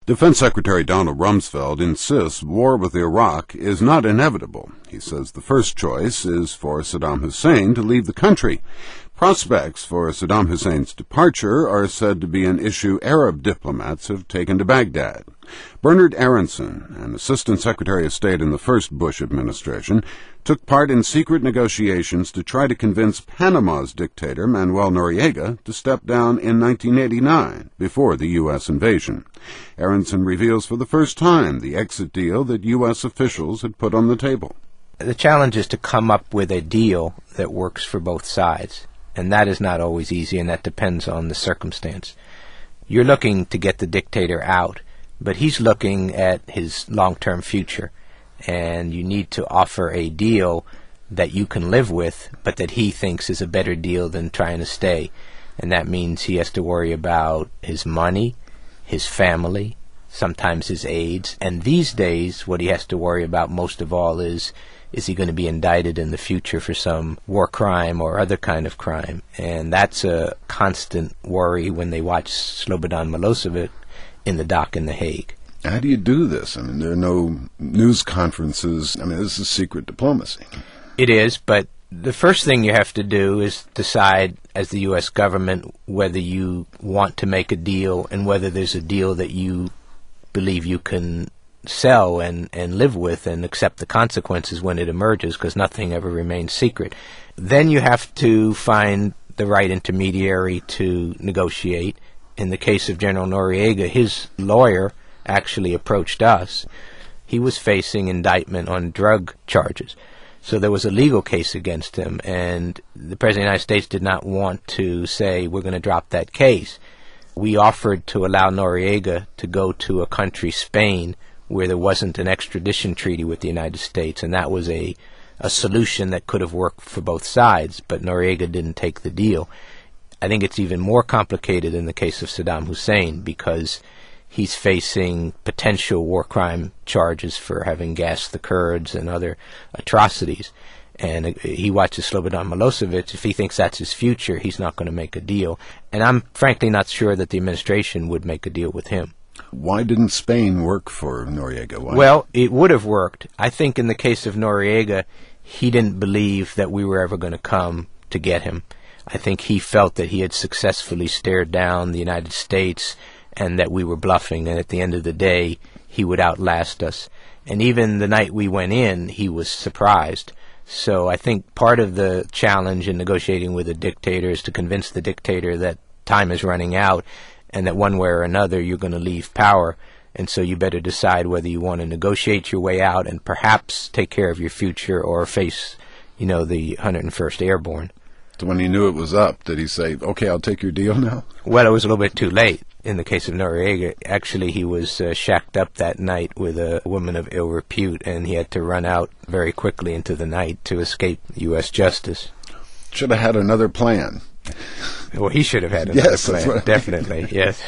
Defense Secretary Donald Rumsfeld insists war with Iraq is not inevitable. He says the first choice is for Saddam Hussein to leave the country. Prospects for Saddam Hussein's departure are said to be an issue Arab diplomats have taken to Baghdad. Bernard Aronson, an Assistant Secretary of State in the first Bush administration, took part in secret negotiations to try to convince Panama's dictator Manuel Noriega to step down in 1989, before the U.S. invasion. Aronson reveals for the first time the exit deal that U.S. officials had put on the table. The challenge is to come up with a deal that works for both sides, and that is not always easy, and that depends on the circumstance. You're looking to get the dictator out, but he's looking at his long-term future, and you need to offer a deal that you can live with, but that he thinks is a better deal than trying to stay. And that means he has to worry about his money, his family, sometimes his aides, and these days what he has to worry about most of all is he going to be indicted in the future for some war crime or other kind of crime? And that's a constant worry when they watch Slobodan Milosevic in the dock in The Hague. How do you do this? I mean, there are no news conferences. I mean, this is secret diplomacy. It is, but the first thing you have to do is decide, as the U.S. government, whether you want to make a deal and whether there's a deal that you believe you can sell and live with and accept the consequences when it emerges, because nothing ever remains secret. Then you have to find the right intermediary to negotiate. In the case of General Noriega, his lawyer actually approached us. He was facing indictment on drug charges. So there was a legal case against him, and the President of the United States did not want to say, we're going to drop that case. We offered to allow Noriega to go to a country, Spain, where there wasn't an extradition treaty with the United States, and that was a solution that could have worked for both sides, but Noriega didn't take the deal. I think it's even more complicated in the case of Saddam Hussein, because he's facing potential war crime charges for having gassed the Kurds and other atrocities. And he watches Slobodan Milosevic. If he thinks that's his future, he's not going to make a deal. And I'm frankly not sure that the administration would make a deal with him. Why didn't Spain work for Noriega? Why? Well, it would have worked. I think in the case of Noriega, he didn't believe that we were ever going to come to get him. I think he felt that he had successfully stared down the United States and that we were bluffing, and at the end of the day, he would outlast us. And even the night we went in, he was surprised. So I think part of the challenge in negotiating with a dictator is to convince the dictator that time is running out and that one way or another you're going to leave power. And so you better decide whether you want to negotiate your way out and perhaps take care of your future or face, the 101st Airborne. So when he knew it was up, did he say, okay, I'll take your deal now? Well, it was a little bit too late. In the case of Noriega, actually he was shacked up that night with a woman of ill repute, and he had to run out very quickly into the night to escape U.S. justice. Should have had another plan. Well, he should have had another plan, definitely, yes.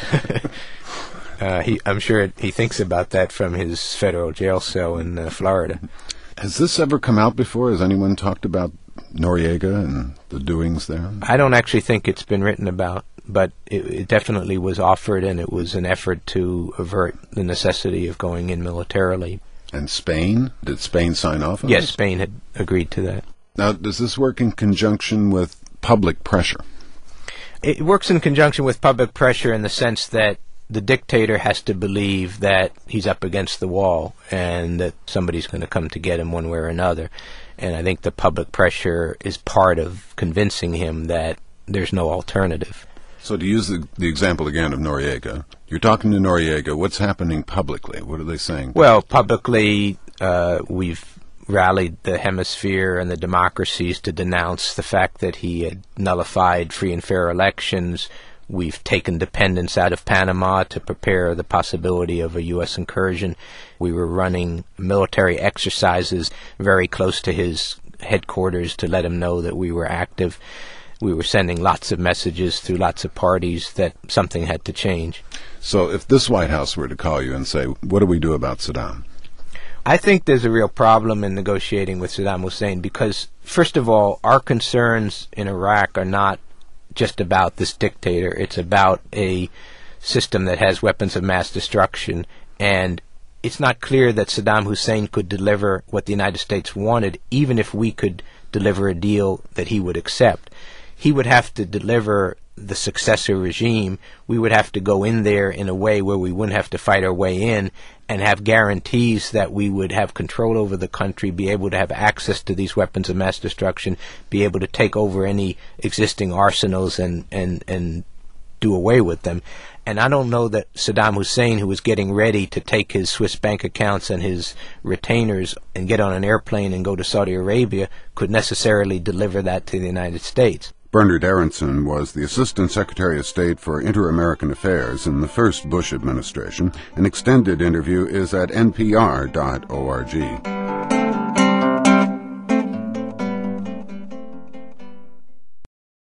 I'm sure he thinks about that from his federal jail cell in Florida. Has this ever come out before? Has anyone talked about Noriega and the doings there? I don't actually think it's been written about, but it definitely was offered, and it was an effort to avert the necessity of going in militarily. And Spain? Did Spain sign off on Yes, this? Spain had agreed to that. Now, does this work in conjunction with public pressure? It works in conjunction with public pressure in the sense that the dictator has to believe that he's up against the wall and that somebody's going to come to get him one way or another. And I think the public pressure is part of convincing him that there's no alternative. So to use the example again of Noriega, you're talking to Noriega. What's happening publicly? What are they saying? Well, publicly, we've rallied the hemisphere and the democracies to denounce the fact that he had nullified free and fair elections. We've taken dependence out of Panama to prepare the possibility of a U.S. incursion. We were running military exercises very close to his headquarters to let him know that we were active. We were sending lots of messages through lots of parties that something had to change. So if this White House were to call you and say, what do we do about Saddam? I think there's a real problem in negotiating with Saddam Hussein because, first of all, our concerns in Iraq are not just about this dictator. It's about a system that has weapons of mass destruction, and it's not clear that Saddam Hussein could deliver what the United States wanted, even if we could deliver a deal that he would accept. He would have to deliver the successor regime. We would have to go in there in a way where we wouldn't have to fight our way in, and have guarantees that we would have control over the country, be able to have access to these weapons of mass destruction, be able to take over any existing arsenals and do away with them. And I don't know that Saddam Hussein, who was getting ready to take his Swiss bank accounts and his retainers and get on an airplane and go to Saudi Arabia, could necessarily deliver that to the United States. Bernard Aronson was the Assistant Secretary of State for Inter-American Affairs in the first Bush administration. An extended interview is at npr.org.